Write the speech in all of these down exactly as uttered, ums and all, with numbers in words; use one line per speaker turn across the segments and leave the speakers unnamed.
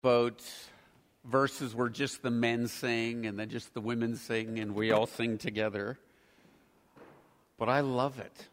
about verses where just the men sing and then just the women sing and we all sing together. But I love it.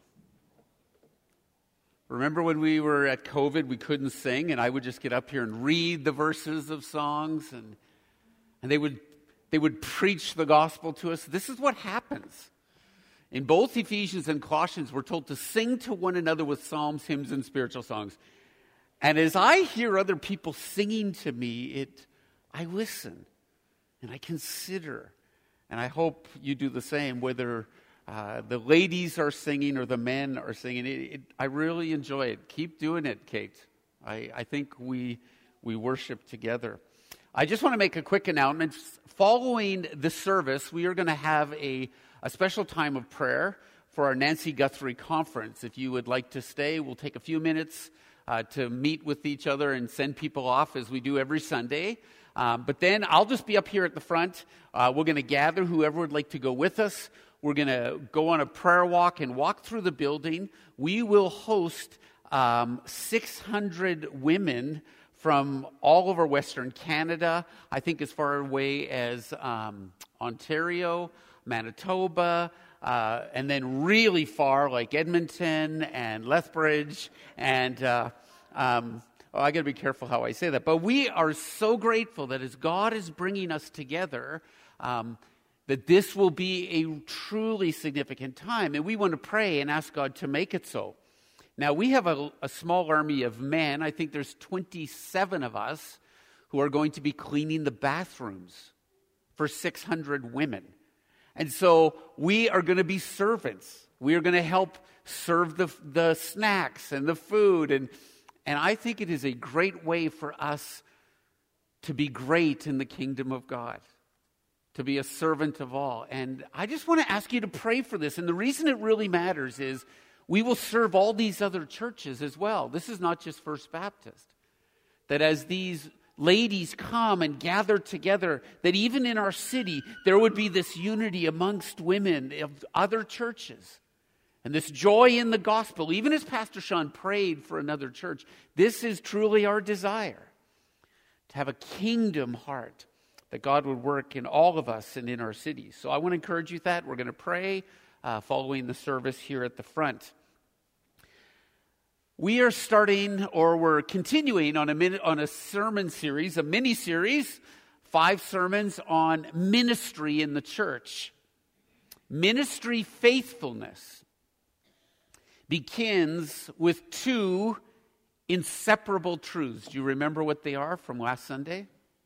Remember when we were at COVID, we couldn't sing, and I would just get up here and read the verses of songs, and and they would they would preach the gospel to us. This is what happens. In both Ephesians and Colossians, we're told to sing to one another with psalms, hymns, and spiritual songs. And as I hear other people singing to me, it I listen and I consider. And I hope you do the same, whether uh, the ladies are singing or the men are singing. It, it, I really enjoy it. Keep doing it, Kate. I, I think we we worship together. I just want to make a quick announcement. Following the service, we are going to have a, a special time of prayer for our Nancy Guthrie conference. If you would like to stay, we'll take a few minutes uh, to meet with each other and send people off as we do every Sunday. Um, but then I'll just be up here at the front. Uh, we're going to gather whoever would like to go with us. We're going to go on a prayer walk and walk through the building. We will host um, six hundred women from all over Western Canada, I think as far away as um, Ontario, Manitoba, uh, and then really far like Edmonton and Lethbridge. And uh, um, oh, I got to be careful how I say that. But we are so grateful that as God is bringing us together, um, that this will be a truly significant time. And we want to pray and ask God to make it so. Now, we have a, a small army of men. I think there's twenty-seven of us who are going to be cleaning the bathrooms for six hundred women. And so we are going to be servants. We are going to help serve the, the snacks and the food. And, and I think it is a great way for us to be great in the kingdom of God, to be a servant of all. And I just want to ask you to pray for this. And the reason it really matters is we will serve all these other churches as well. This is not just First Baptist. That as these ladies come and gather together, that even in our city, there would be this unity amongst women of other churches. And this joy in the gospel, even as Pastor Sean prayed for another church, this is truly our desire. To have a kingdom heart, that God would work in all of us and in our cities. So I want to encourage you that. We're going to pray uh, following the service here at the front. We are starting, or we're continuing on a min- on a sermon series, a mini-series, five sermons on ministry in the church. Ministry faithfulness begins with two inseparable truths. Do you remember what they are from last Sunday?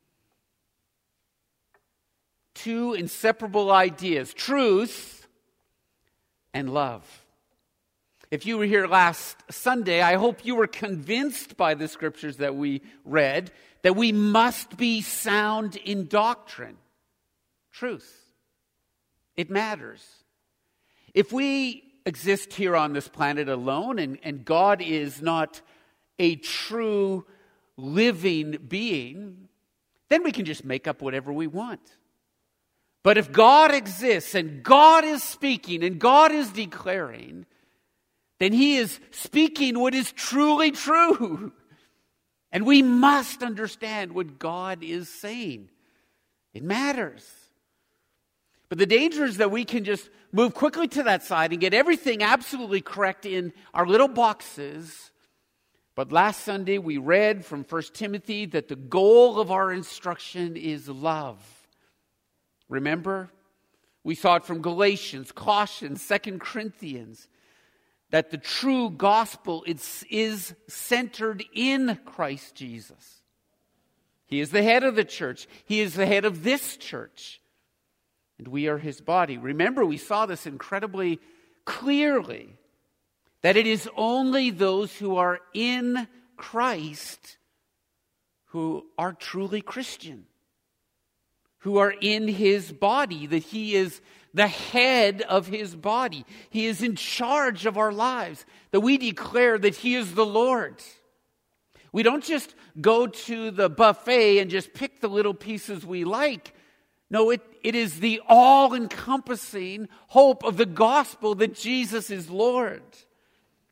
Two inseparable ideas, truth and love. If you were here last Sunday, I hope you were convinced by the scriptures that we read that we must be sound in doctrine. Truth. It matters. If we exist here on this planet alone and, and God is not a true living being, then we can just make up whatever we want. But if God exists and God is speaking and God is declaring, then He is speaking what is truly true. And we must understand what God is saying. It matters. But the danger is that we can just move quickly to that side and get everything absolutely correct in our little boxes. But last Sunday we read from First Timothy that the goal of our instruction is love. Remember? We saw it from Galatians, Colossians, Second Corinthians, that the true gospel is, is centered in Christ Jesus. He is the head of the church. He is the head of this church. And we are His body. Remember, we saw this incredibly clearly, that it is only those who are in Christ who are truly Christian, who are in His body, that He is the head of His body. He is in charge of our lives, that we declare that He is the Lord. We don't just go to the buffet and just pick the little pieces we like. No, it, it is the all-encompassing hope of the gospel that Jesus is Lord.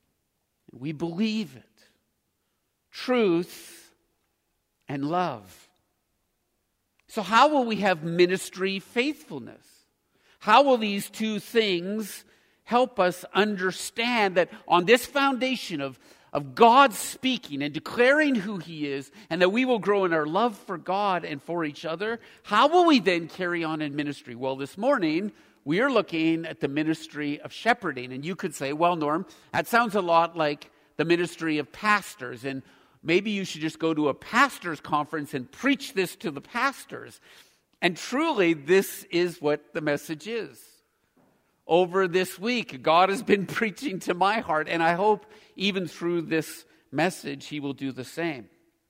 We believe it. Truth and love. So how will we have ministry faithfulness? How will these two things help us understand that on this foundation of, of God speaking and declaring who He is, and that we will grow in our love for God and for each other, how will we then carry on in ministry? Well, this morning, we are looking at the ministry of shepherding. And you could say, well, Norm, that sounds a lot like the ministry of pastors, and maybe you should just go to a pastor's conference and preach this to the pastors. And truly, this is what the message is. Over this week, God has been preaching to my heart, and I hope even through this message, He will do the same.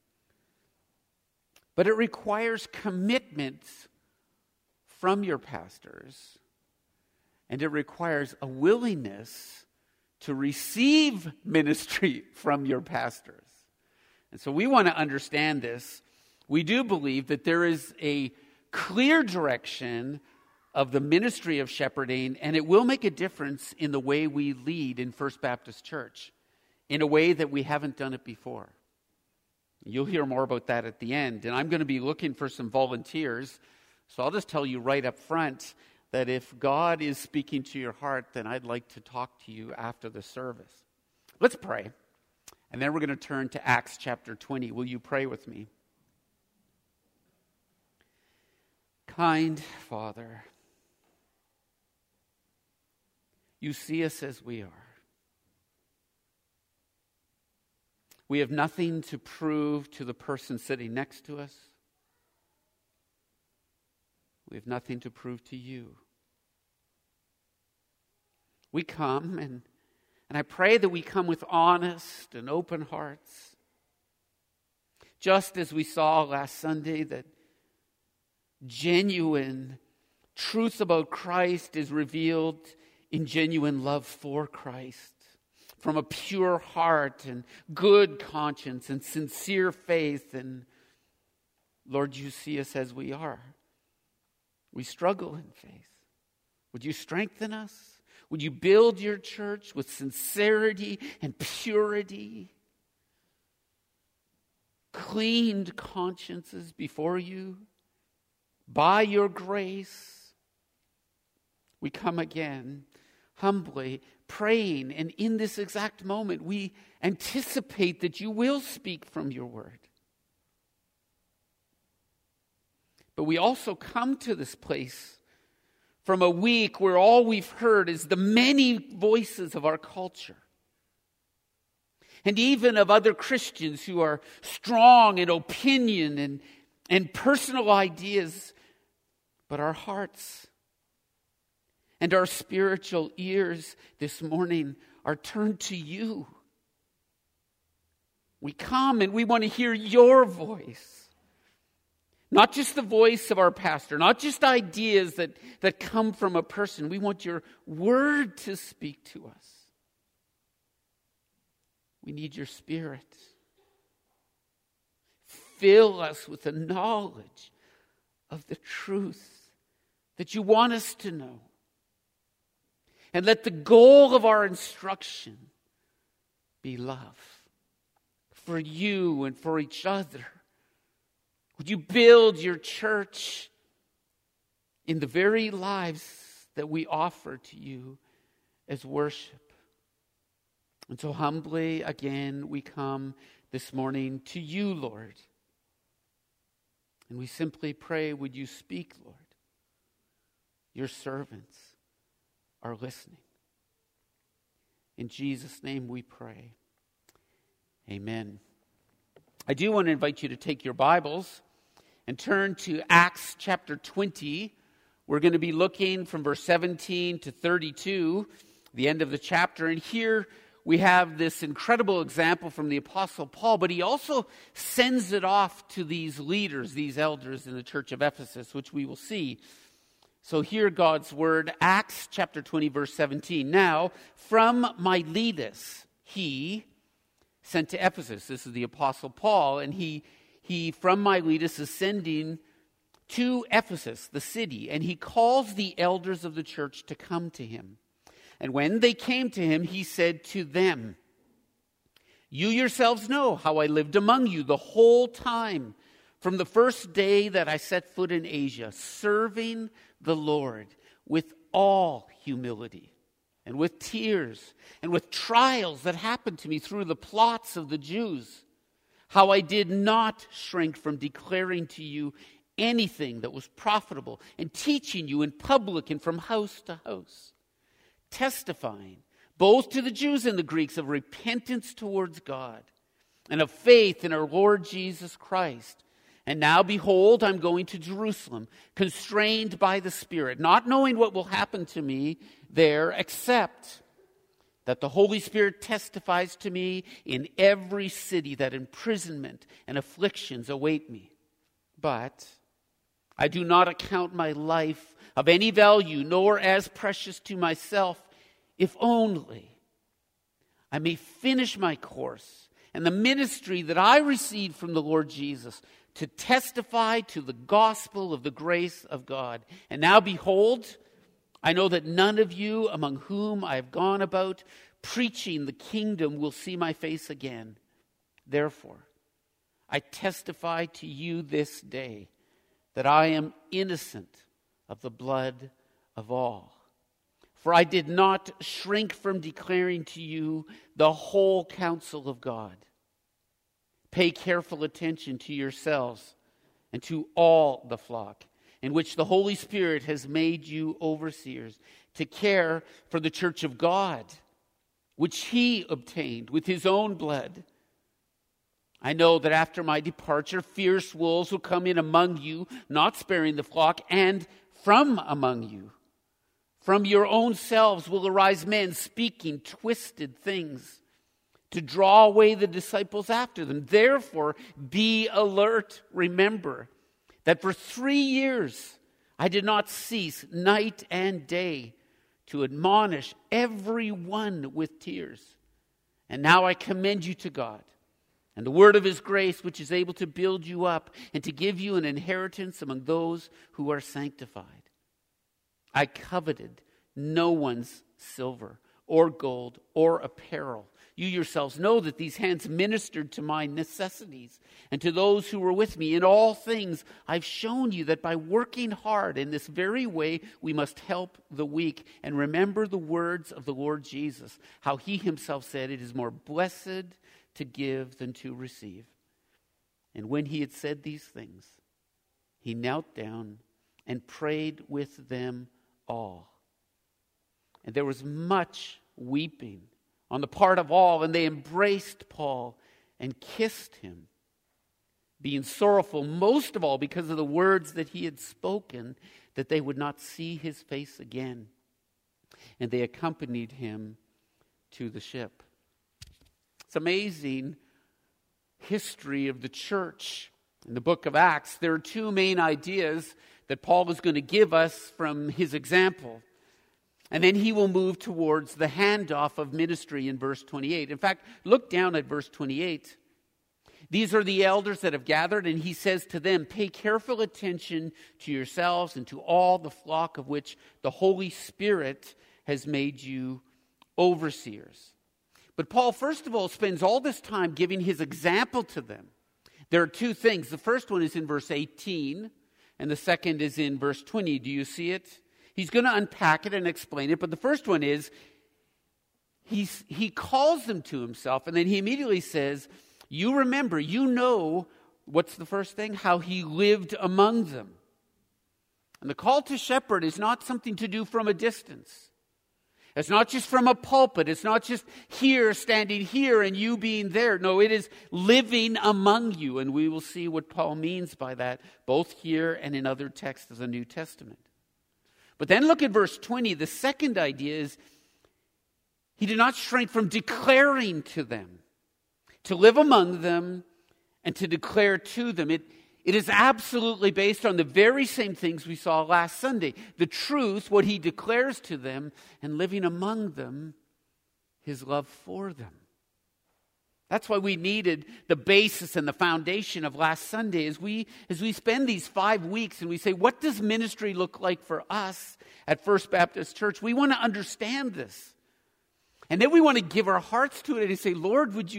But it requires commitment from your pastors, and it requires a willingness to receive ministry from your pastors. And so we want to understand this. We do believe that there is a clear direction of the ministry of shepherding, and it will make a difference in the way we lead in First Baptist Church in a way that we haven't done it before. You'll hear more about that at the end, and I'm going to be looking for some volunteers, so I'll just tell you right up front that if God is speaking to your heart, then I'd like to talk to you after the service. Let's pray, and then we're going to turn to Acts chapter twenty. Will you pray with me? Kind Father, you see us as we are. We have nothing to prove to the person sitting next to us. We have nothing to prove to you. We come, and, and I pray that we come with honest and open hearts. Just as we saw last Sunday, that genuine truth about Christ is revealed in genuine love for Christ, from a pure heart and good conscience and sincere faith. And Lord, you see us as we are. We struggle in faith. Would you strengthen us? Would you build your church with sincerity and purity? Cleaned consciences before you. By your grace, we come again, humbly praying, and in this exact moment, we anticipate that you will speak from your word. But we also come to this place from a week where all we've heard is the many voices of our culture. And even of other Christians who are strong in opinion and, and personal ideas. But our hearts and our spiritual ears this morning are turned to you. We come and we want to hear your voice. Not just the voice of our pastor, not just ideas that, that come from a person. We want your word to speak to us. We need your Spirit. Fill us with the knowledge of the truth that you want us to know. And let the goal of our instruction be love for you and for each other. Would you build your church in the very lives that we offer to you as worship? And so humbly, again, we come this morning to you, Lord. And we simply pray, would you speak, Lord? Your servants are listening. In Jesus' name we pray. Amen. I do want to invite you to take your Bibles and turn to Acts chapter twenty. We're going to be looking from verse seventeen to thirty-two, the end of the chapter. And here we have this incredible example from the Apostle Paul, but he also sends it off to these leaders, these elders in the church of Ephesus, which we will see. So hear God's word, Acts chapter twenty, verse seventeen. Now, from Miletus, he sent to Ephesus. This is the Apostle Paul, and he, he from Miletus is sending to Ephesus, the city, and he calls the elders of the church to come to him. And when they came to him, he said to them, "You yourselves know how I lived among you the whole time from the first day that I set foot in Asia, serving the Lord with all humility and with tears and with trials that happened to me through the plots of the Jews, how I did not shrink from declaring to you anything that was profitable and teaching you in public and from house to house, testifying both to the Jews and the Greeks of repentance towards God and of faith in our Lord Jesus Christ. And now, behold, I'm going to Jerusalem, constrained by the Spirit, not knowing what will happen to me there, except that the Holy Spirit testifies to me in every city that imprisonment and afflictions await me. But I do not account my life of any value, nor as precious to myself, if only I may finish my course and the ministry that I received from the Lord Jesus, to testify to the gospel of the grace of God. And now behold, I know that none of you among whom I have gone about preaching the kingdom will see my face again. Therefore, I testify to you this day that I am innocent of the blood of all. For I did not shrink from declaring to you the whole counsel of God. Pay careful attention to yourselves and to all the flock, in which the Holy Spirit has made you overseers, to care for the church of God, which he obtained with his own blood. I know that after my departure, fierce wolves will come in among you, not sparing the flock, and from among you, from your own selves will arise men speaking twisted things, to draw away the disciples after them. Therefore, be alert. Remember that for three years I did not cease night and day to admonish everyone with tears. And now I commend you to God and the word of his grace, which is able to build you up and to give you an inheritance among those who are sanctified. I coveted no one's silver or gold or apparel. You yourselves know that these hands ministered to my necessities and to those who were with me. In all things, I've shown you that by working hard in this very way, we must help the weak. And remember the words of the Lord Jesus, how he himself said, it is more blessed to give than to receive. And when he had said these things, he knelt down and prayed with them all. And there was much weeping on the part of all, and they embraced Paul and kissed him, being sorrowful most of all because of the words that he had spoken, that they would not see his face again. And they accompanied him to the ship. It's amazing history of the church. In the book of Acts, there are two main ideas that Paul is going to give us from his example. And then he will move towards the handoff of ministry in verse twenty-eight. In fact, look down at verse twenty-eight. These are the elders that have gathered, and he says to them, pay careful attention to yourselves and to all the flock of which the Holy Spirit has made you overseers. But Paul, first of all, spends all this time giving his example to them. There are two things. The first one is in verse eighteen, and the second is in verse twenty. Do you see it? He's going to unpack it and explain it, but the first one is he's, he calls them to himself, and then he immediately says, you remember, you know, what's the first thing? How he lived among them. And the call to shepherd is not something to do from a distance. It's not just from a pulpit. It's not just here, standing here, and you being there. No, it is living among you, and we will see what Paul means by that, both here and in other texts of the New Testament. But then look at verse twenty. The second idea is he did not shrink from declaring to them, to live among them and to declare to them. It, it is absolutely based on the very same things we saw last Sunday. The truth, what he declares to them, and living among them, his love for them. That's why we needed the basis and the foundation of last Sunday as we as we spend these five weeks and we say, what does ministry look like for us at First Baptist Church? We want to understand this. And then we want to give our hearts to it and say, Lord, would you,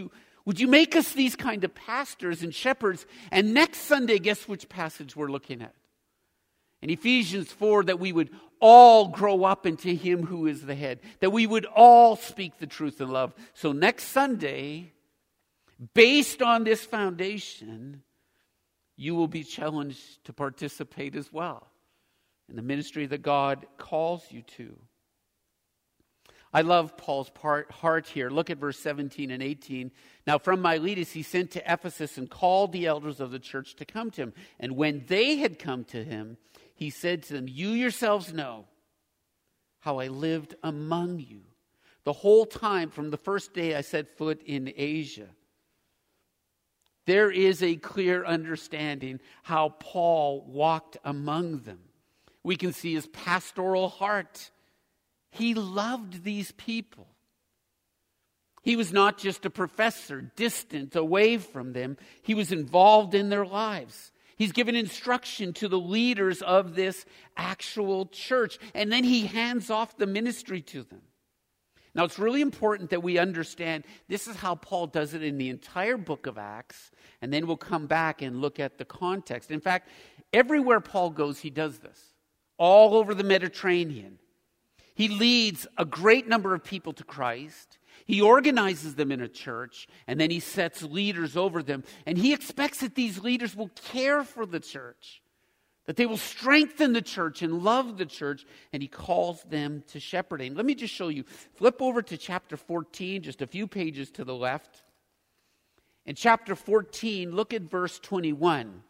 Would you make us these kind of pastors and shepherds? And next Sunday, guess which passage we're looking at? In Ephesians four, that we would all grow up into him who is the head. That we would all speak the truth in love. So next Sunday, based on this foundation, you will be challenged to participate as well in the ministry that God calls you to. I love Paul's part, heart here. Look at verse seventeen and eighteen. Now from Miletus he sent to Ephesus and called the elders of the church to come to him. And when they had come to him, he said to them, you yourselves know how I lived among you the whole time from the first day I set foot in Asia. There is a clear understanding how Paul walked among them. We can see his pastoral heart. He loved these people. He was not just a professor, distant, away from them. He was involved in their lives. He's given instruction to the leaders of this actual church. And then he hands off the ministry to them. Now, it's really important that we understand this is how Paul does it in the entire book of Acts. And then we'll come back and look at the context. In fact, everywhere Paul goes, he does this. All over the Mediterranean. He leads a great number of people to Christ. He organizes them in a church, and then he sets leaders over them. And he expects that these leaders will care for the church, that they will strengthen the church and love the church, and he calls them to shepherding. Let me just show you. Flip over to chapter fourteen, just a few pages to the left. In chapter fourteen, look at verse twenty-one.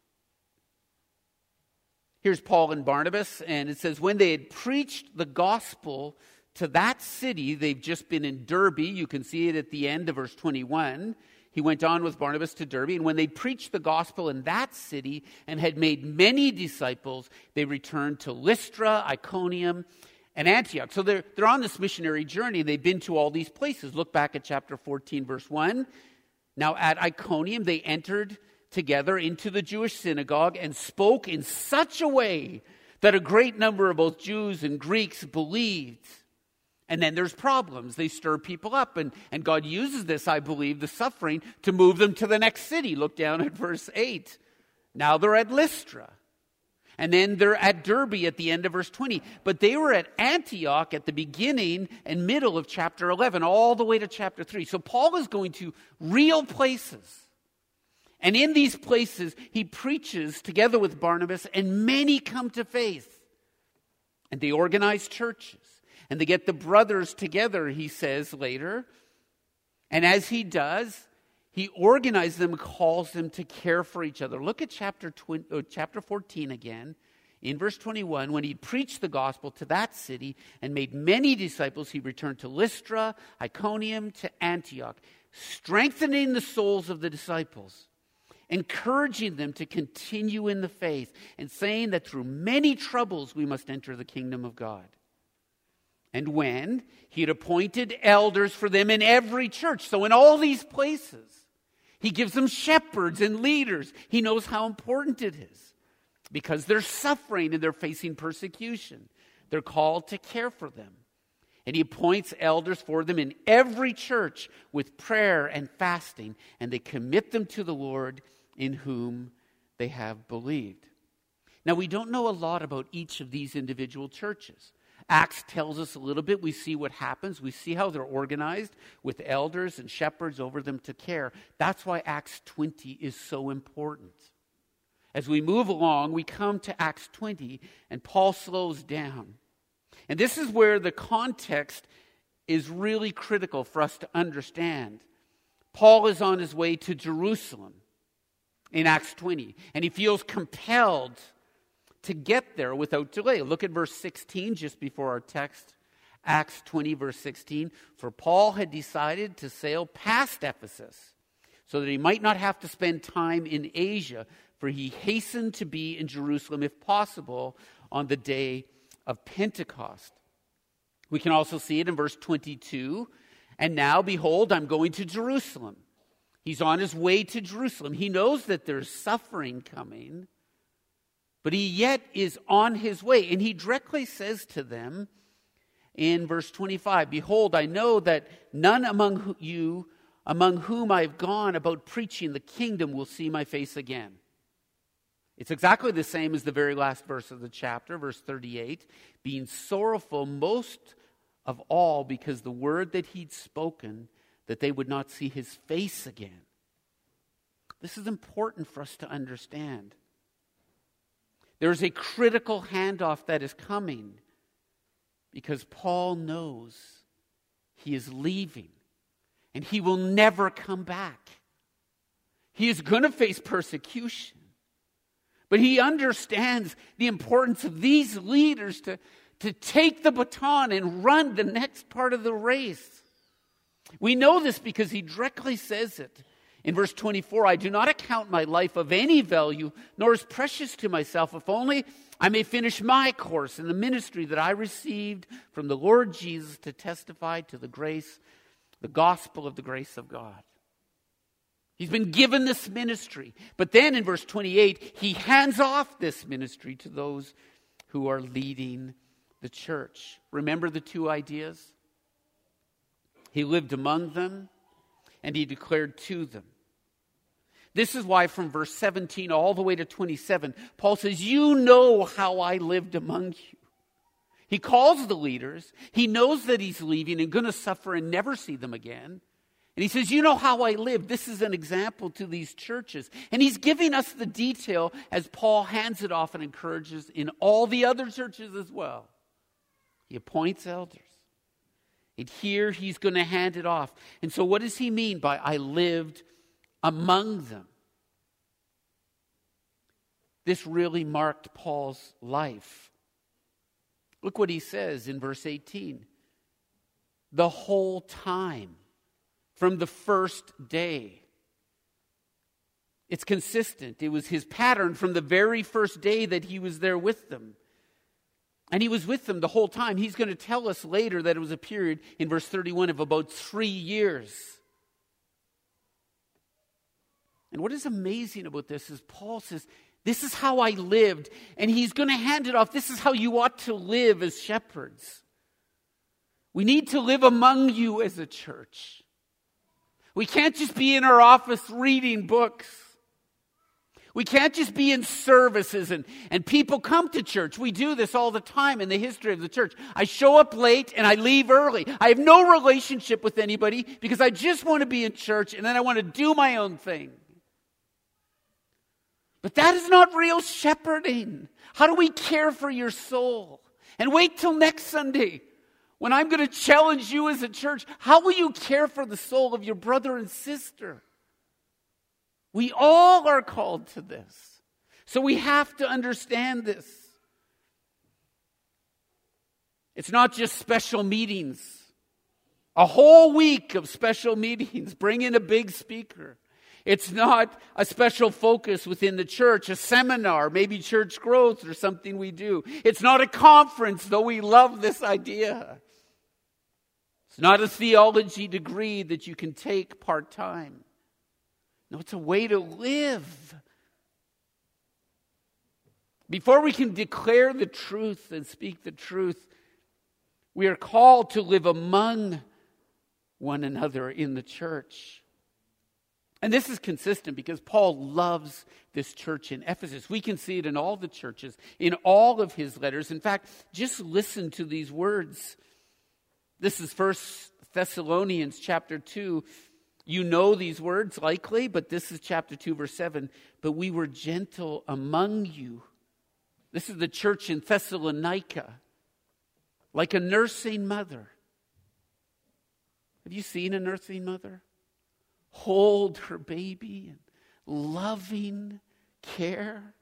Here's Paul and Barnabas, and it says, when they had preached the gospel to that city, they've just been in Derbe. You can see it at the end of verse twenty-one. He went on with Barnabas to Derbe, and when they preached the gospel in that city and had made many disciples, they returned to Lystra, Iconium, and Antioch. So they're, they're on this missionary journey. They've been to all these places. Look back at chapter fourteen, verse one. Now at Iconium, they entered together into the Jewish synagogue and spoke in such a way that a great number of both Jews and Greeks believed. And then there's problems. They stir people up, and, and God uses this, I believe, the suffering, to move them to the next city. Look down at verse eight. Now they're at Lystra. And then they're at Derbe at the end of verse twenty. But they were at Antioch at the beginning and middle of chapter eleven, all the way to chapter three. So Paul is going to real places. And in these places, he preaches together with Barnabas, and many come to faith. And they organize churches. And they get the brothers together, he says later. And as he does, he organizes them, calls them to care for each other. Look at chapter twenty, uh, chapter fourteen again. In verse twenty-one, when he preached the gospel to that city and made many disciples, he returned to Lystra, Iconium, to Antioch, strengthening the souls of the disciples, encouraging them to continue in the faith, and saying that through many troubles we must enter the kingdom of God. And when he had appointed elders for them in every church, so in all these places, he gives them shepherds and leaders. He knows how important it is because they're suffering and they're facing persecution. They're called to care for them. And he appoints elders for them in every church with prayer and fasting, and they commit them to the Lord in whom they have believed. Now, we don't know a lot about each of these individual churches. Acts tells us a little bit. We see what happens. We see how they're organized with elders and shepherds over them to care. That's why Acts twenty is so important. As we move along, we come to Acts twenty, and Paul slows down. And this is where the context is really critical for us to understand. Paul is on his way to Jerusalem in Acts twenty, and he feels compelled to get there without delay. Look at verse sixteen, just before our text. Acts twenty, verse sixteen. For Paul had decided to sail past Ephesus so that he might not have to spend time in Asia, for he hastened to be in Jerusalem, if possible, on the day of Pentecost. We can also see it in verse twenty-two. And now, behold, I'm going to Jerusalem. He's on his way to Jerusalem. He knows that there's suffering coming, but he yet is on his way. And he directly says to them in verse twenty-five, behold, I know that none among you among whom I have gone about preaching the kingdom will see my face again. It's exactly the same as the very last verse of the chapter, verse thirty-eight. Being sorrowful most of all because the word that he'd spoken, that they would not see his face again. This is important for us to understand. There's a critical handoff that is coming because Paul knows he is leaving and he will never come back. He is going to face persecution, but he understands the importance of these leaders to, to take the baton and run the next part of the race. We know this because he directly says it. In verse twenty-four, I do not account my life of any value, nor as precious to myself, if only I may finish my course in the ministry that I received from the Lord Jesus to testify to the grace, the gospel of the grace of God. He's been given this ministry. But then in verse twenty-eight, he hands off this ministry to those who are leading the church. Remember the two ideas? He lived among them and he declared to them. This is why from verse seventeen all the way to twenty-seven, Paul says, you know how I lived among you. He calls the leaders. He knows that he's leaving and going to suffer and never see them again. And he says, you know how I lived. This is an example to these churches. And he's giving us the detail as Paul hands it off and encourages in all the other churches as well. He appoints elders. And here he's going to hand it off. And so what does he mean by I lived among them? This really marked Paul's life. Look what he says in verse eighteen. The whole time, from the first day. It's consistent. It was his pattern from the very first day that he was there with them. And he was with them the whole time. He's going to tell us later that it was a period in verse thirty-one of about three years. And what is amazing about this is Paul says, this is how I lived. And he's going to hand it off. This is how you ought to live as shepherds. We need to live among you as a church. We can't just be in our office reading books. We can't just be in services and, and people come to church. We do this all the time in the history of the church. I show up late and I leave early. I have no relationship with anybody because I just want to be in church and then I want to do my own thing. But that is not real shepherding. How do we care for your soul? And wait till next Sunday when I'm going to challenge you as a church. How will you care for the soul of your brother and sister? We all are called to this. So we have to understand this. It's not just special meetings. A whole week of special meetings. Bring in a big speaker. It's not a special focus within the church, a seminar, maybe church growth or something we do. It's not a conference, though we love this idea. It's not a theology degree that you can take part-time. No, it's a way to live. Before we can declare the truth and speak the truth, we are called to live among one another in the church. And this is consistent because Paul loves this church in Ephesus. We can see it in all the churches, in all of his letters. In fact, just listen to these words. This is First Thessalonians chapter two. You know these words likely, but this is chapter two, verse seven. But we were gentle among you. This is the church in Thessalonica, like a nursing mother. Have you seen a nursing mother? Hold her baby in loving care.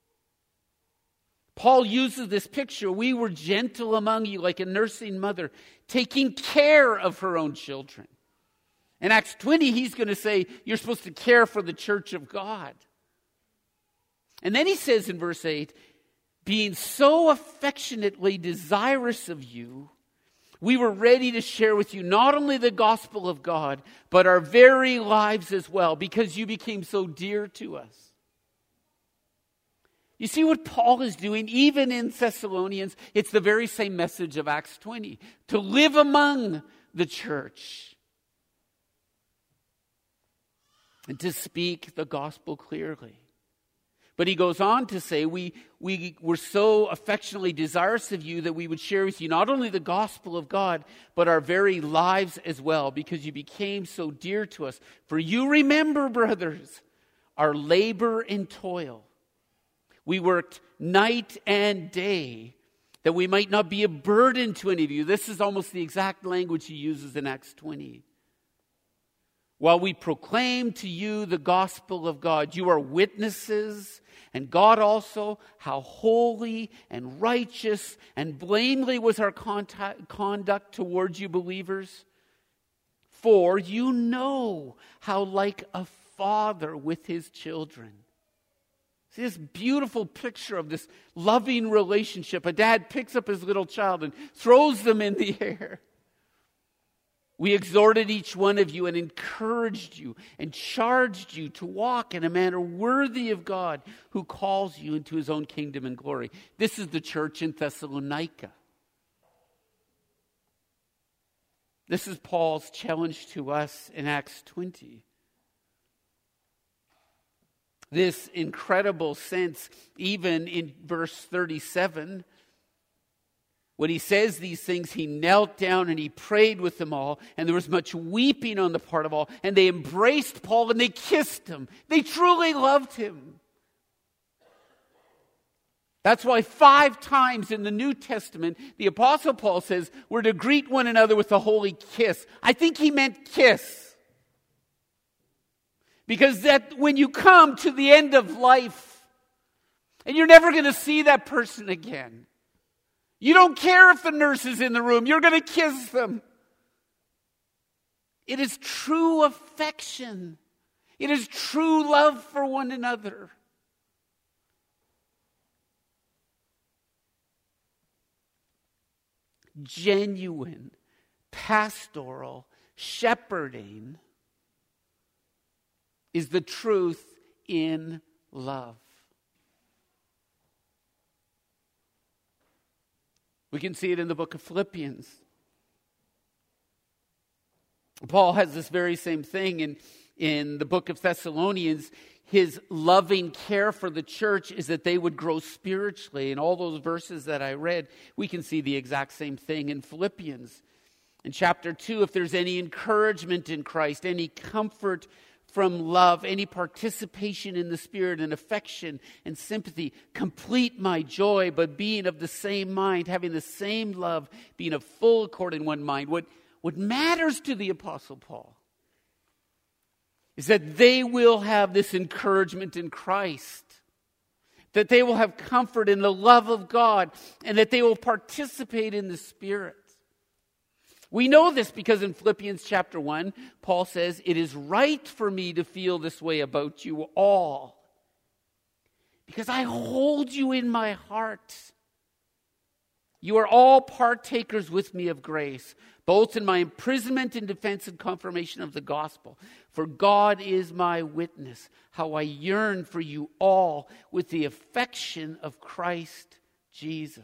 Paul uses this picture. We were gentle among you like a nursing mother, taking care of her own children. In Acts twenty, he's going to say, you're supposed to care for the church of God. And then he says in verse eight, being so affectionately desirous of you, we were ready to share with you not only the gospel of God, but our very lives as well, because you became so dear to us. You see what Paul is doing, even in Thessalonians, it's the very same message of Acts twenty, to live among the church. and to speak the gospel clearly. But he goes on to say, we, we were so affectionately desirous of you that we would share with you not only the gospel of God, but our very lives as well, because you became so dear to us. For you remember, brothers, our labor and toil. We worked night and day that we might not be a burden to any of you. This is almost the exact language he uses in Acts twenty. While we proclaim to you the gospel of God, you are witnesses, and God also, how holy and righteous and blameless was our contact, conduct towards you believers. For you know how like a father with his children. See this beautiful picture of this loving relationship. A dad picks up his little child and throws them in the air. We exhorted each one of you and encouraged you and charged you to walk in a manner worthy of God who calls you into his own kingdom and glory. This is the church in Thessalonica. This is Paul's challenge to us in Acts twenty. This incredible sense, even in verse thirty-seven, when he says these things, he knelt down and he prayed with them all. And there was much weeping on the part of all. And they embraced Paul and they kissed him. They truly loved him. That's why five times in the New Testament, the Apostle Paul says, we're to greet one another with a holy kiss. I think he meant kiss. Because that when you come to the end of life, and you're never going to see that person again, you don't care if the nurse is in the room. You're going to kiss them. It is true affection. It is true love for one another. Genuine, pastoral shepherding is the truth in love. We can see it in the book of Philippians. Paul has this very same thing in, in the book of Thessalonians. His loving care for the church is that they would grow spiritually. In all those verses that I read, we can see the exact same thing in Philippians. In chapter two, if there's any encouragement in Christ, any comfort from love, any participation in the Spirit and affection and sympathy, complete my joy, but being of the same mind, having the same love, being of full accord in one mind. What, what matters to the Apostle Paul is that they will have this encouragement in Christ, that they will have comfort in the love of God, and that they will participate in the Spirit. We know this because in Philippians chapter one, Paul says, it is right for me to feel this way about you all, because I hold you in my heart. You are all partakers with me of grace, both in my imprisonment in defense and confirmation of the gospel. For God is my witness, how I yearn for you all with the affection of Christ Jesus.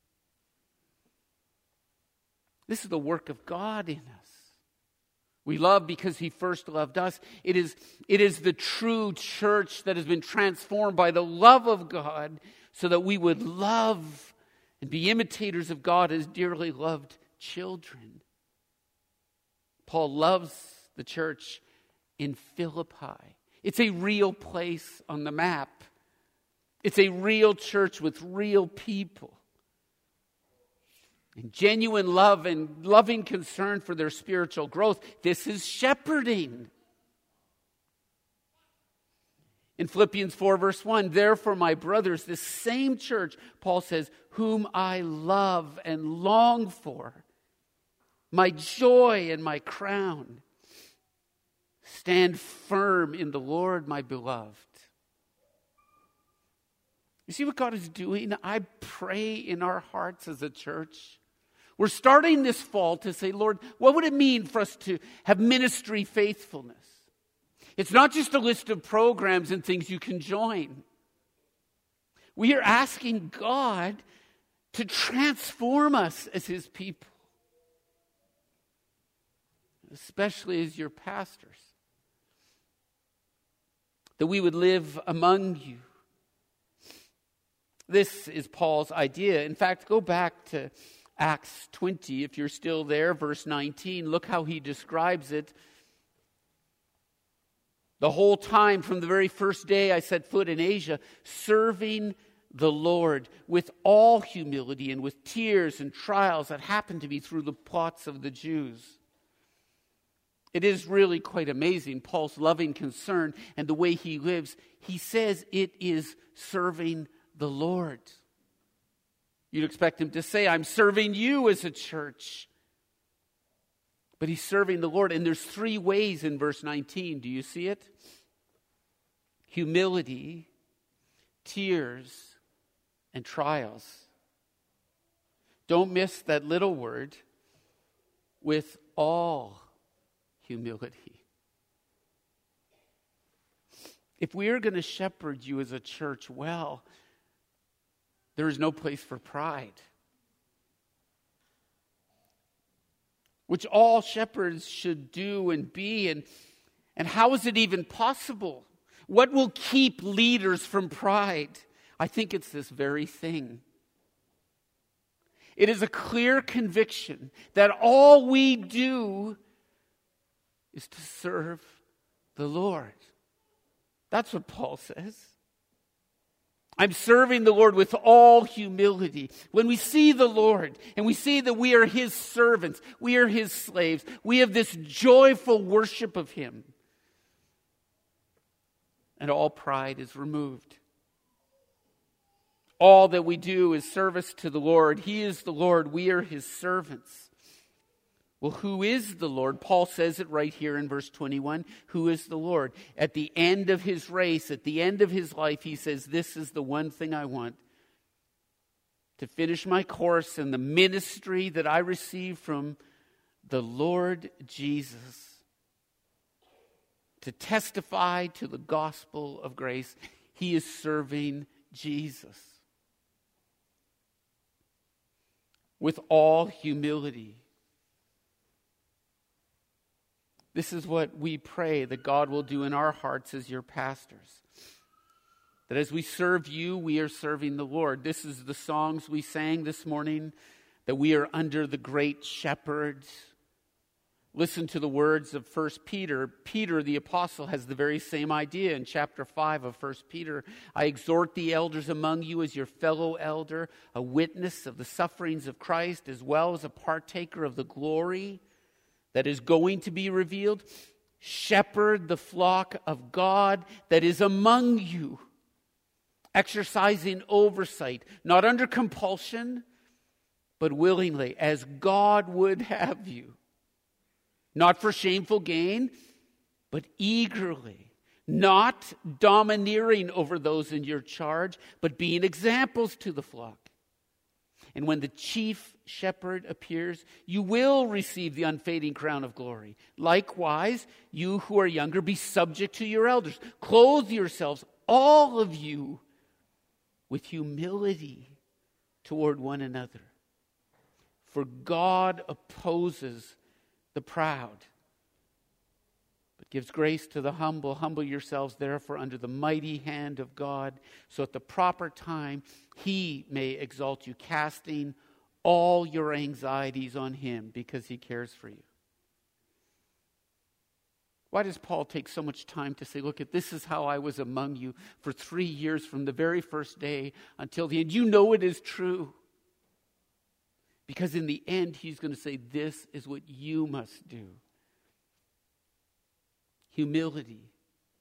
This is the work of God in us. We love because he first loved us. It is, it is the true church that has been transformed by the love of God so that we would love and be imitators of God as dearly loved children. Paul loves the church in Philippi. It's a real place on the map. It's a real church with real people. And genuine love and loving concern for their spiritual growth. This is shepherding. In Philippians four verse one, therefore my brothers, this same church, Paul says, whom I love and long for, my joy and my crown, stand firm in the Lord, my beloved. You see what God is doing? I pray in our hearts as a church. We're starting this fall to say, Lord, what would it mean for us to have ministry faithfulness? It's not just a list of programs and things you can join. We are asking God to transform us as his people, especially as your pastors. that we would live among you. This is Paul's idea. In fact, go back to Acts twenty, if you're still there, verse nineteen. Look how he describes it. The whole time, from the very first day I set foot in Asia, serving the Lord with all humility and with tears and trials that happened to me through the plots of the Jews. It is really quite amazing, Paul's loving concern and the way he lives. He says it is serving the Lord. You'd expect him to say, I'm serving you as a church. But he's serving the Lord. And there's three ways in verse nineteen. Do you see it? Humility, tears, and trials. Don't miss that little word, with all humility. If we are going to shepherd you as a church well, there is no place for pride. Which all shepherds should do and be. And, and how is it even possible? What will keep leaders from pride? I think it's this very thing. It is a clear conviction that all we do is to serve the Lord. That's what Paul says. I'm serving the Lord with all humility. When we see the Lord and we see that we are His servants, we are His slaves, we have this joyful worship of Him. And all pride is removed. All that we do is service to the Lord. He is the Lord. We are His servants. Well, who is the Lord? Paul says it right here in verse twenty-one. Who is the Lord? At the end of his race, at the end of his life, he says, this is the one thing I want. To finish my course in the ministry that I received from the Lord Jesus. To testify to the gospel of grace. He is serving Jesus. With all humility. This is what we pray that God will do in our hearts as your pastors. That as we serve you, we are serving the Lord. This is the songs we sang this morning, that we are under the great shepherd. Listen to the words of First Peter. Peter, the apostle, has the very same idea in chapter five of First Peter. I exhort the elders among you as your fellow elder, a witness of the sufferings of Christ, as well as a partaker of the glory that is going to be revealed. Shepherd the flock of God that is among you, exercising oversight, not under compulsion, but willingly, as God would have you. Not for shameful gain, but eagerly. Not domineering over those in your charge, but being examples to the flock. And when the chief shepherd appears, you will receive the unfading crown of glory. Likewise, you who are younger, be subject to your elders. Clothe yourselves, all of you, with humility toward one another. For God opposes the proud, but gives grace to the humble. Humble yourselves, therefore, under the mighty hand of God, so at the proper time He may exalt you, casting all your anxieties on Him, because He cares for you. Why does Paul take so much time to say, look, at this is how I was among you for three years from the very first day until the end? You know it is true. Because in the end, he's going to say, this is what you must do. Humility.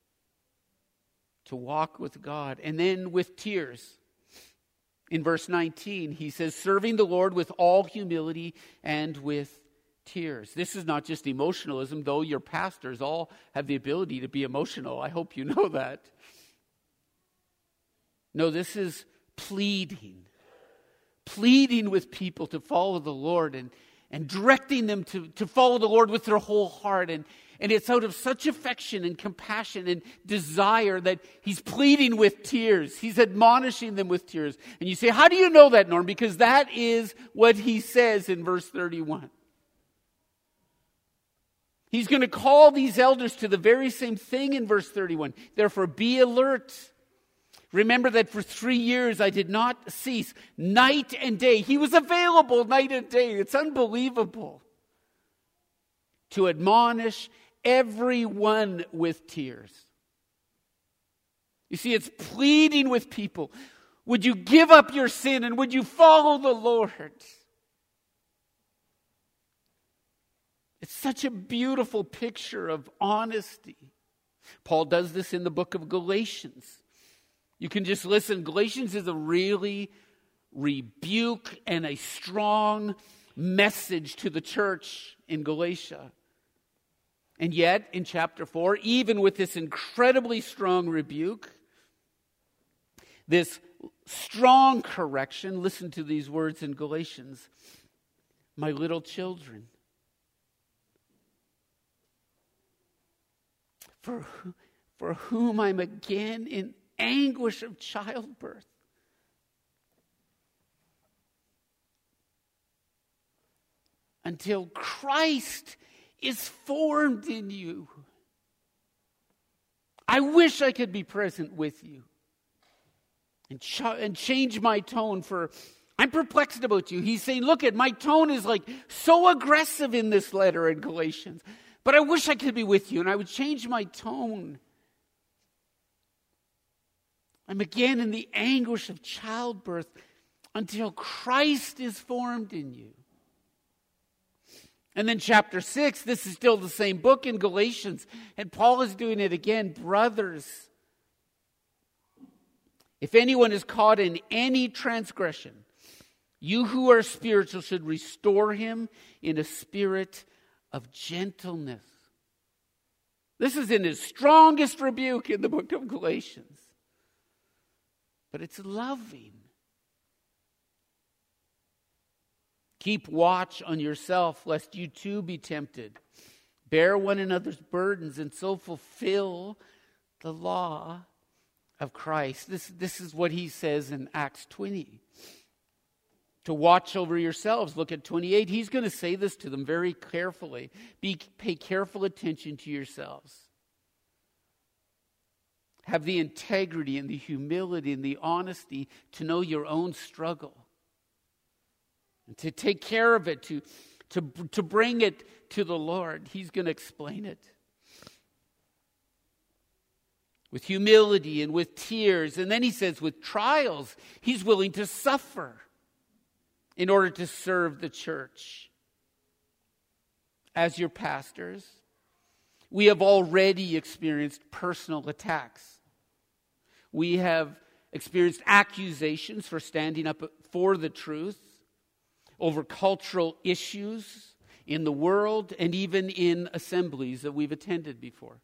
To walk with God. And then with tears. In verse nineteen, he says, serving the Lord with all humility and with tears. This is not just emotionalism, though your pastors all have the ability to be emotional. I hope you know that. No, this is pleading. Pleading with people to follow the Lord and, and directing them to, to follow the Lord with their whole heart. And, and it's out of such affection and compassion and desire that he's pleading with tears. He's admonishing them with tears. And you say, how do you know that, Norm? Because that is what he says in verse thirty-one. He's going to call these elders to the very same thing in verse thirty-one. Therefore, be alert. Remember that for three years I did not cease, night and day. He was available night and day. It's unbelievable. To admonish everyone with tears. You see, it's pleading with people. Would you give up your sin and would you follow the Lord? It's such a beautiful picture of honesty. Paul does this in the book of Galatians. You can just listen. Galatians is a really rebuke and a strong message to the church in Galatia. And yet, in chapter four, even with this incredibly strong rebuke, this strong correction, listen to these words in Galatians. My little children, for, for whom I'm again in anguish of childbirth. Until Christ is formed in you. I wish I could be present with you and, ch- and change my tone for, I'm perplexed about you. He's saying, look at my tone is like so aggressive in this letter in Galatians, but I wish I could be with you and I would change my tone. I'm again in the anguish of childbirth until Christ is formed in you. And then chapter six, this is still the same book in Galatians, and Paul is doing it again. Brothers, if anyone is caught in any transgression, you who are spiritual should restore him in a spirit of gentleness. This is in his strongest rebuke in the book of Galatians. But it's loving. Keep watch on yourself, lest you too be tempted. Bear one another's burdens and so fulfill the law of Christ. This, this is what he says in Acts twenty. To watch over yourselves. Look at twenty-eight. He's going to say this to them very carefully. Be, pay careful attention to yourselves. Have the integrity and the humility and the honesty to know your own struggle. And to take care of it, to, to, to bring it to the Lord. He's going to explain it. With humility and with tears. And then he says with trials, he's willing to suffer in order to serve the church. As your pastors, we have already experienced personal attacks. We have experienced accusations for standing up for the truth over cultural issues in the world and even in assemblies that we've attended before.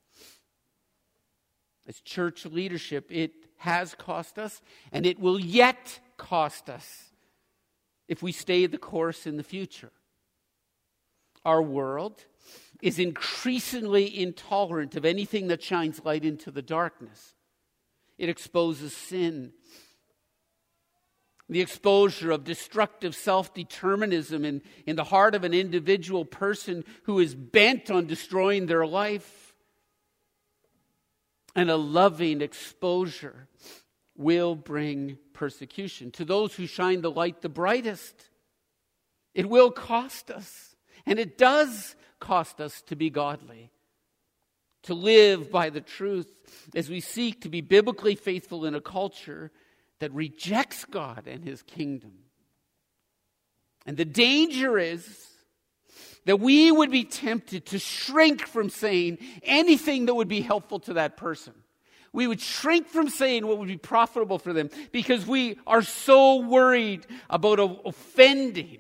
As church leadership, it has cost us and it will yet cost us if we stay the course in the future. Our world is increasingly intolerant of anything that shines light into the darkness. It exposes sin. The exposure of destructive self-determinism in, in the heart of an individual person who is bent on destroying their life. And a loving exposure will bring persecution. To those who shine the light the brightest, it will cost us. And it does cost us to be godly. To live by the truth as we seek to be biblically faithful in a culture that rejects God and His kingdom. And the danger is that we would be tempted to shrink from saying anything that would be helpful to that person. We would shrink from saying what would be profitable for them because we are so worried about offending.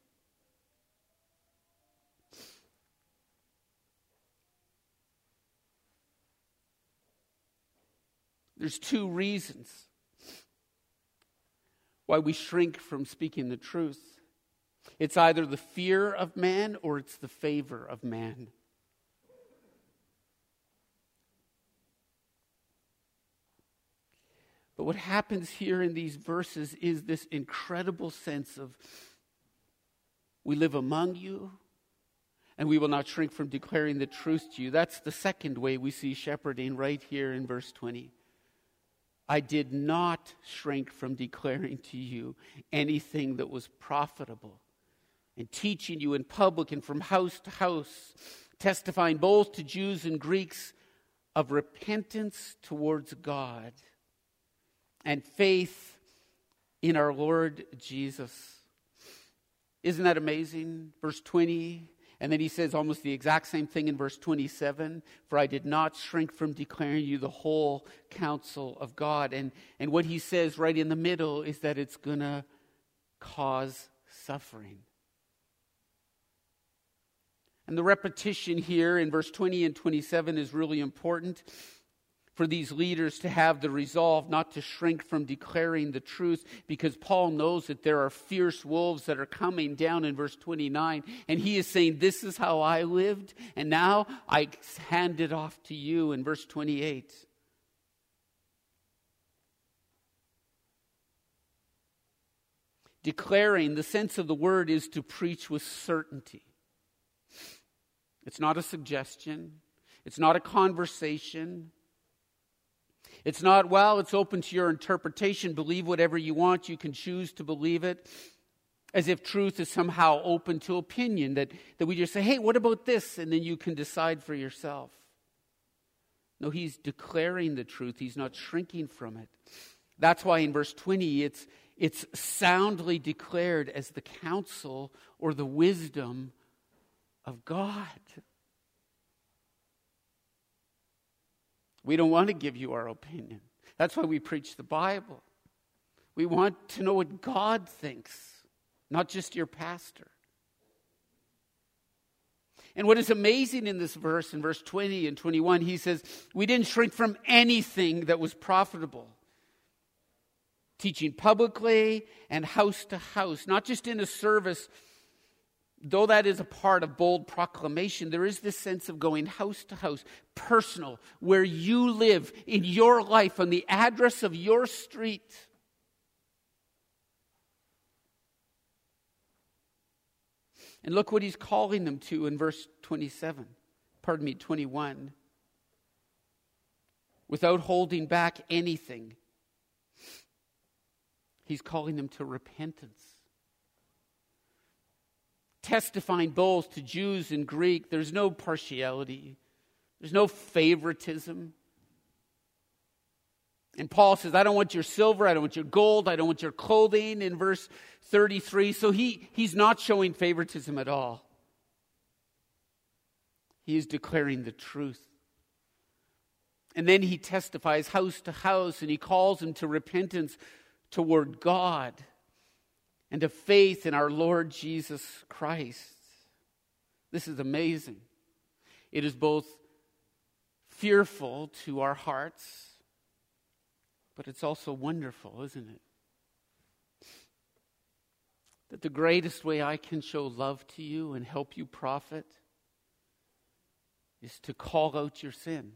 There's two reasons why we shrink from speaking the truth. It's either the fear of man or it's the favor of man. But what happens here in these verses is this incredible sense of we live among you And we will not shrink from declaring the truth to you. That's the second way we see shepherding right here in verse twenty. I did not shrink from declaring to you anything that was profitable, and teaching you in public and from house to house, testifying both to Jews and Greeks of repentance towards God and faith in our Lord Jesus. Isn't that amazing? Verse twenty, and then he says almost the exact same thing in verse twenty-seven. For I did not shrink from declaring you the whole counsel of God. And, and what he says right in the middle is that it's going to cause suffering. And the repetition here in verse twenty and twenty-seven is really important for these leaders to have the resolve not to shrink from declaring the truth, because Paul knows that there are fierce wolves that are coming down in verse twenty-nine. And he is saying, this is how I lived, and now I hand it off to you in verse twenty-eight. Declaring, the sense of the word is to preach with certainty. It's not a suggestion. It's not a conversation. It's not, well, it's open to your interpretation. Believe whatever you want. You can choose to believe it. As if truth is somehow open to opinion. That, that we just say, hey, what about this? And then you can decide for yourself. No, he's declaring the truth. He's not shrinking from it. That's why in verse twenty, it's, it's soundly declared as the counsel or the wisdom of God. We don't want to give you our opinion. That's why we preach the Bible. We want to know what God thinks, not just your pastor. And what is amazing in this verse, in verse twenty and twenty-one, he says, we didn't shrink from anything that was profitable. Teaching publicly and house to house, not just in a service. Though that is a part of bold proclamation, there is this sense of going house to house, personal, where you live in your life, on the address of your street. And look what he's calling them to in verse twenty-seven. Pardon me, twenty-one. Without holding back anything, he's calling them to repentance. Testifying both to Jews and Greek. There's no partiality. There's no favoritism. And Paul says, I don't want your silver, I don't want your gold, I don't want your clothing in verse thirty-three. So he, he's not showing favoritism at all. He is declaring the truth. And then he testifies house to house, and he calls them to repentance toward God and to faith in our Lord Jesus Christ. This is amazing. It is both fearful to our hearts, but it's also wonderful, isn't it? That the greatest way I can show love to you and help you profit is to call out your sin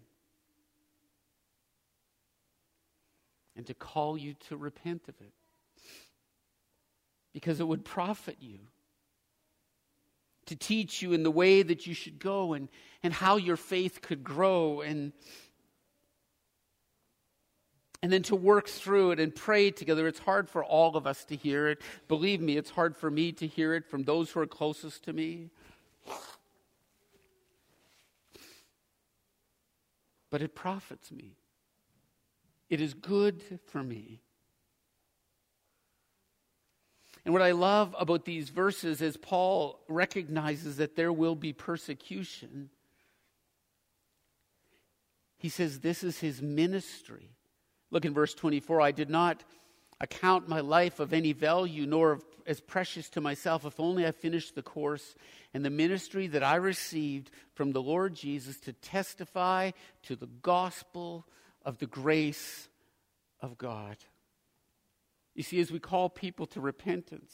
and to call you to repent of it. Because it would profit you. To teach you in the way that you should go and, and how your faith could grow. And, and then to work through it and pray together. It's hard for all of us to hear it. Believe me, it's hard for me to hear it from those who are closest to me. But it profits me. It is good for me. And what I love about these verses is Paul recognizes that there will be persecution. He says this is his ministry. Look in verse twenty-four. I did not account my life of any value, nor of, as precious to myself, if only I finished the course and the ministry that I received from the Lord Jesus to testify to the gospel of the grace of God. You see, as we call people to repentance,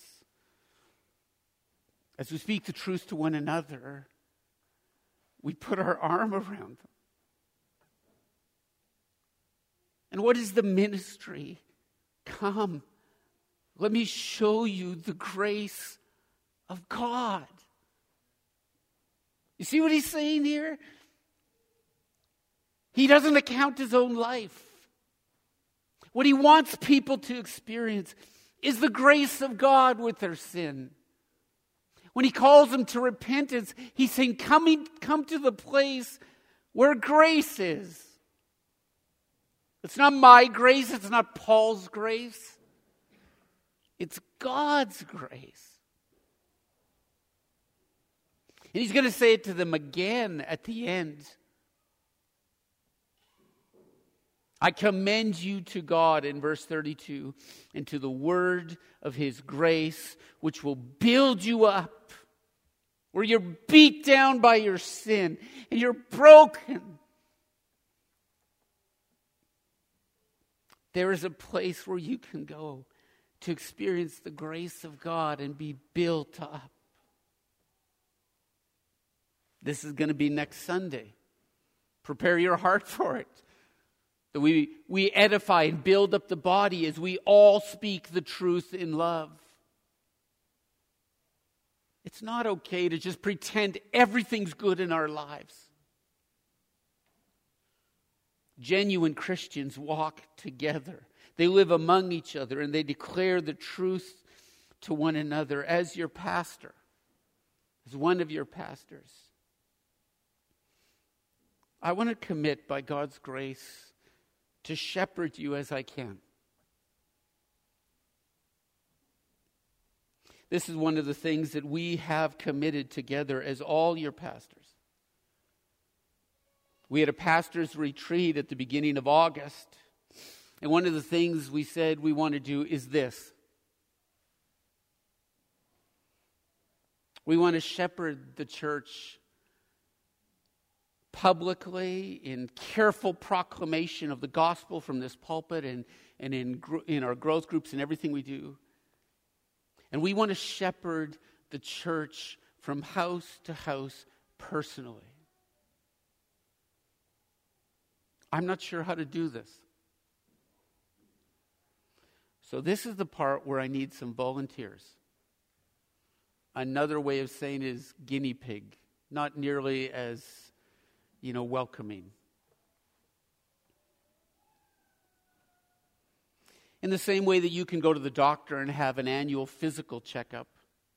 as we speak the truth to one another, we put our arm around them. And what is the ministry? Come, let me show you the grace of God. You see what he's saying here? He doesn't account his own life. What he wants people to experience is the grace of God with their sin. When he calls them to repentance, he's saying, come, come to the place where grace is. It's not my grace, it's not Paul's grace. It's God's grace. And he's going to say it to them again at the end. I commend you to God, in verse thirty-two, and to the word of his grace, which will build you up, where you're beat down by your sin and you're broken. There is a place where you can go to experience the grace of God and be built up. This is going to be next Sunday. Prepare your heart for it. That we, we edify and build up the body as we all speak the truth in love. It's not okay to just pretend everything's good in our lives. Genuine Christians walk together. They live among each other and they declare the truth to one another. As your pastor, as one of your pastors, I want to commit by God's grace to shepherd you as I can. This is one of the things that we have committed together as all your pastors. We had a pastor's retreat at the beginning of August. And one of the things we said we want to do is this. We want to shepherd the church publicly in careful proclamation of the gospel from this pulpit and, and in, in our growth groups and everything we do. And we want to shepherd the church from house to house personally. I'm not sure how to do this. So this is the part where I need some volunteers. Another way of saying it is guinea pig. Not nearly as, you know, welcoming. In the same way that you can go to the doctor and have an annual physical checkup,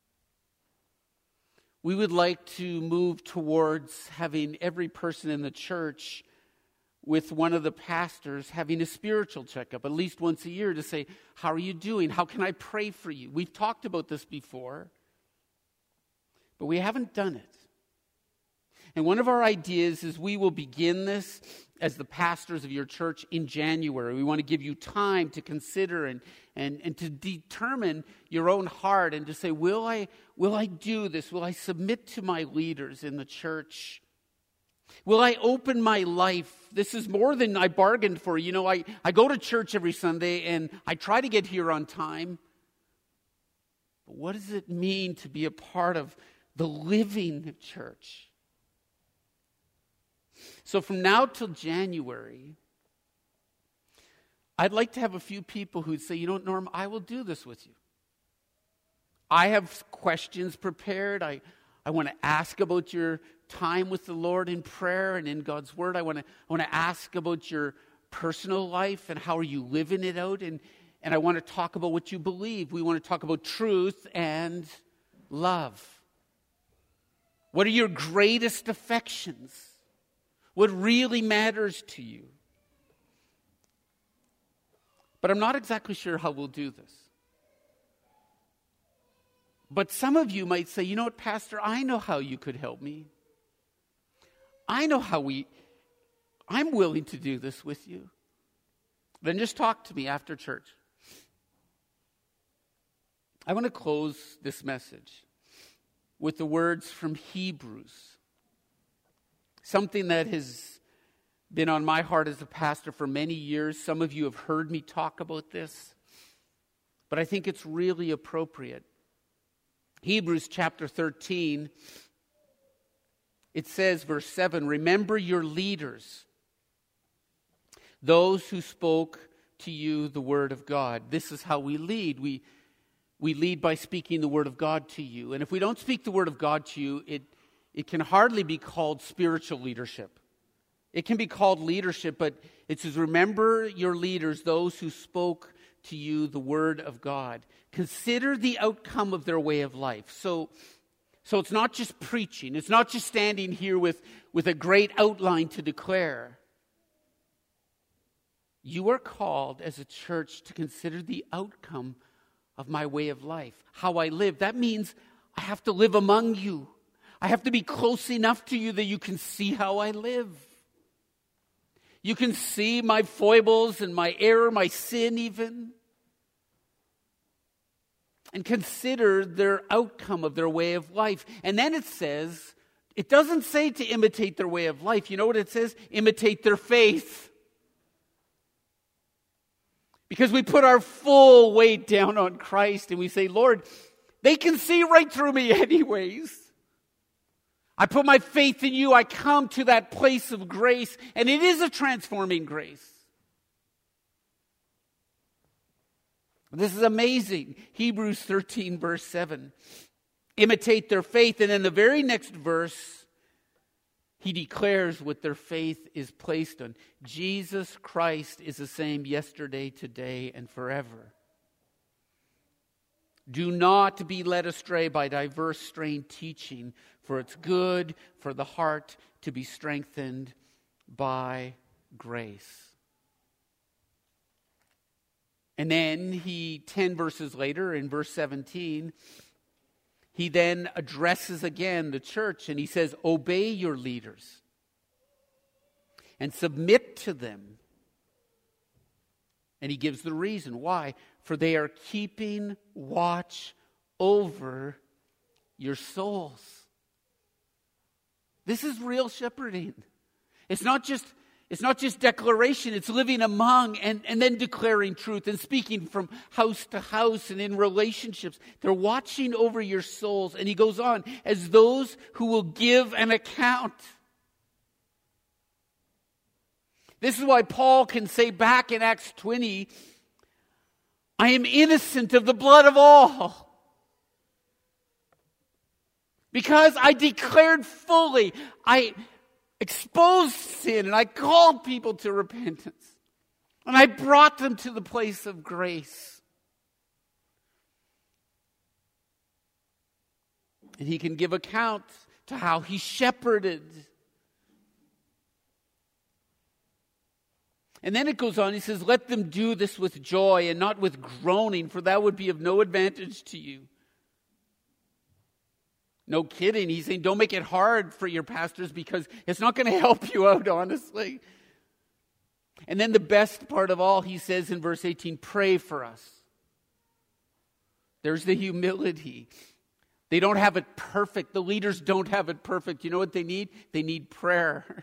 we would like to move towards having every person in the church with one of the pastors having a spiritual checkup at least once a year to say, how are you doing? How can I pray for you? We've talked about this before, but we haven't done it. And one of our ideas is we will begin this as the pastors of your church in January. We want to give you time to consider and, and, and to determine your own heart and to say, will I, will I do this? Will I submit to my leaders in the church? Will I open my life? This is more than I bargained for. You know, I, I go to church every Sunday and I try to get here on time. But what does it mean to be a part of the living church? So from now till January, I'd like to have a few people who'd say, you know, Norm, I will do this with you. I have questions prepared. I, I want to ask about your time with the Lord in prayer and in God's Word. I want to I want to ask about your personal life and how are you living it out. And, and I want to talk about what you believe. We want to talk about truth and love. What are your greatest affections? What really matters to you? But I'm not exactly sure how we'll do this. But some of you might say, you know what, Pastor, I know how you could help me. I know how we, I'm willing to do this with you. Then just talk to me after church. I want to close this message with the words from Hebrews. Something that has been on my heart as a pastor for many years. Some of you have heard me talk about this, but I think it's really appropriate. Hebrews chapter thirteen, it says, verse seven, remember your leaders, those who spoke to you the word of God. This is how we lead. We, we lead by speaking the word of God to you. And if we don't speak the word of God to you, it it can hardly be called spiritual leadership. It can be called leadership, but it says, remember your leaders, those who spoke to you the word of God. Consider the outcome of their way of life. So, so it's not just preaching. It's not just standing here with, with a great outline to declare. You are called as a church to consider the outcome of my way of life, how I live. That means I have to live among you. I have to be close enough to you that you can see how I live. You can see my foibles and my error, my sin even. And consider their outcome of their way of life. And then it says, it doesn't say to imitate their way of life. You know what it says? Imitate their faith. Because we put our full weight down on Christ and we say, Lord, they can see right through me anyways. I put my faith in you. I come to that place of grace, and it is a transforming grace. This is amazing. Hebrews thirteen, verse seven. Imitate their faith. And in the very next verse, he declares what their faith is placed on. Jesus Christ is the same yesterday, today, and forever. Do not be led astray by diverse strained teaching, for it's good for the heart to be strengthened by grace. And then he, ten verses later, in verse seventeen, he then addresses again the church and he says, obey your leaders and submit to them. And he gives the reason why. For they are keeping watch over your souls. This is real shepherding. It's not just, it's not just declaration, it's living among and, and then declaring truth and speaking from house to house and in relationships. They're watching over your souls. And he goes on, as those who will give an account. This is why Paul can say back in Acts twenty, I am innocent of the blood of all. Because I declared fully, I exposed sin and I called people to repentance. And I brought them to the place of grace. And he can give account to how he shepherded. And then it goes on, he says, let them do this with joy and not with groaning, for that would be of no advantage to you. No kidding. He's saying, don't make it hard for your pastors because it's not going to help you out, honestly. And then the best part of all, he says in verse eighteen, pray for us. There's the humility. They don't have it perfect. The leaders don't have it perfect. You know what they need? They need prayer.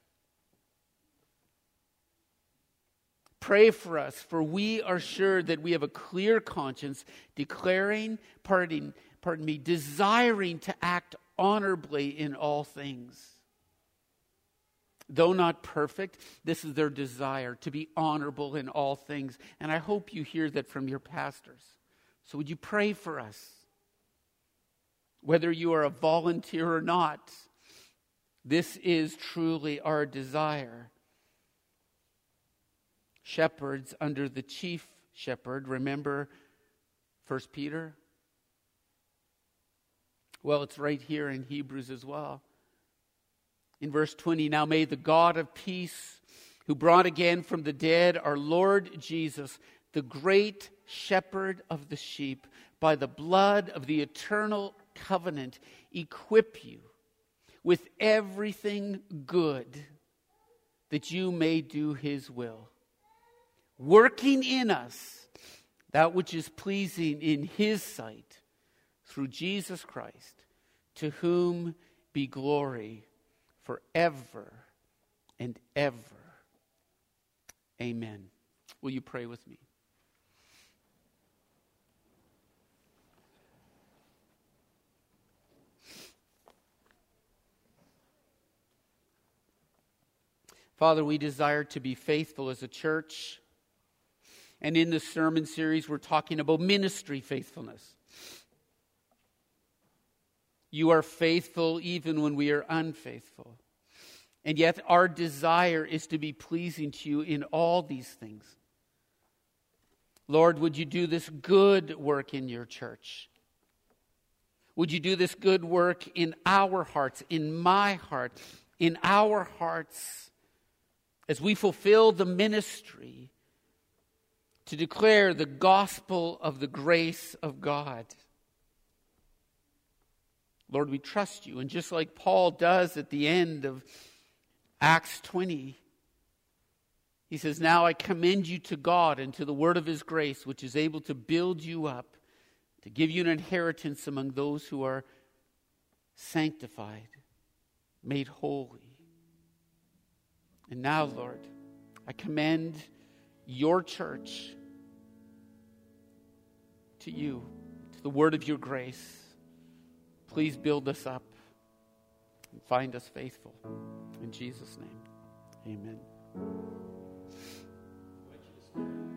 Pray for us, for we are sure that we have a clear conscience, declaring, pardon, pardon me, desiring to act honorably in all things. Though not perfect, this is their desire, to be honorable in all things. And I hope you hear that from your pastors. So would you pray for us? Whether you are a volunteer or not, this is truly our desire. Shepherds under the chief shepherd. Remember First Peter? Well, it's right here in Hebrews as well. In verse twenty, now may the God of peace, who brought again from the dead our Lord Jesus, the great shepherd of the sheep, by the blood of the eternal covenant, equip you with everything good that you may do his will, working in us that which is pleasing in his sight, through Jesus Christ, to whom be glory forever and ever. Amen. Will you pray with me? Father, we desire to be faithful as a church. And in this sermon series, we're talking about ministry faithfulness. You are faithful even when we are unfaithful. And yet our desire is to be pleasing to you in all these things. Lord, would you do this good work in your church? Would you do this good work in our hearts, in my heart, in our hearts, as we fulfill the ministry to declare the gospel of the grace of God? Lord, we trust you. And just like Paul does at the end of Acts twenty, he says, now I commend you to God and to the word of his grace, which is able to build you up, to give you an inheritance among those who are sanctified, made holy. And now, Lord, I commend your church to you, to the word of your grace. Please build us up and find us faithful. In Jesus' name, amen.